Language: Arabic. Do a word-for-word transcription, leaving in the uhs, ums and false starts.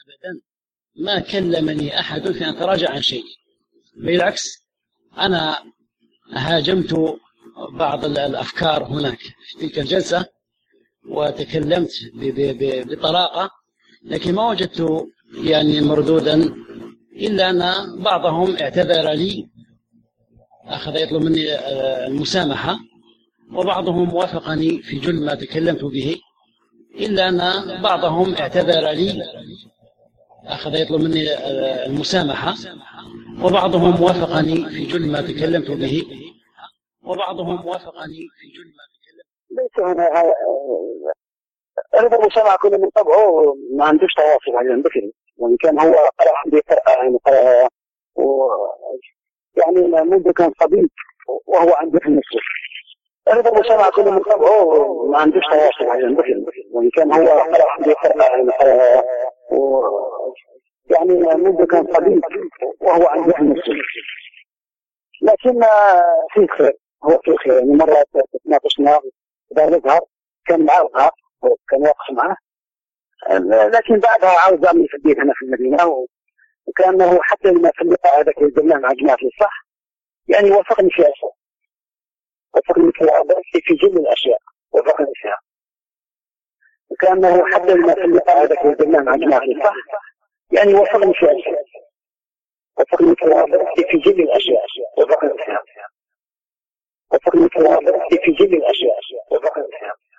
أبدا ما كلمني أحد في أن أتراجع عن شيء، بالعكس أنا هاجمت بعض الأفكار هناك في تلك الجلسة وتكلمت بطلاقة، لكن ما وجدت يعني مردودا إلا أن بعضهم اعتذر لي، أخذ يطلب مني المسامحة، وبعضهم وافقني في جل ما تكلمت به، إلا أن بعضهم اعتذر لي، أخذ يطلب مني المسامحة، وبعضهم وافقني في جل ما تكلمت به وبعضهم وافقني في جل ما تكلمت. ليس هنا رضا المسامحة كل من طبعه ما عندوش تواصل على بكري، وإن كان هو قرأ عندي قرأ يعني قرأ و يعني منذ كان صديق وهو عنده في نفسه. رضا المسامحة كل من طبعه ما عندوش تواصل على بكري، وإن كان هو قرأ عندي قرأ يعني قرأ و يعني منذ كان صديق وهو عنده في نفسه. لكن في خير، هو في خير. يعني مرة تناقشنا دار الازهر كان معه الازهر وكان واقف معه، لكن بعدها عاوز يعمل في البيت هنا في المدينة، وكان هو حتى لما في اللقاء هذاك اللي مع جماعة الصح يعني وافقني في أشياء، وافقني في جل الأشياء وافقني فيها. وكان هو حتى لما في اللقاء هذاك اللي مع جماعة الصح يعني وافقني في أشياء، وافقني في جل الأشياء وافقني فيها. وافقني في جل الأشياء وافقني فيها.